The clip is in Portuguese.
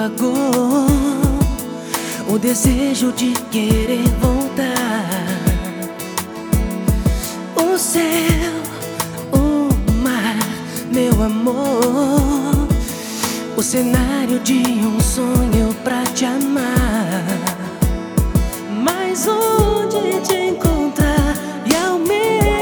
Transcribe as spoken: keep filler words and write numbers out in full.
apagou o desejo de querer voltar. O céu, o mar, meu amor, o cenário de um sonho pra te amar. Mas onde te encontrar?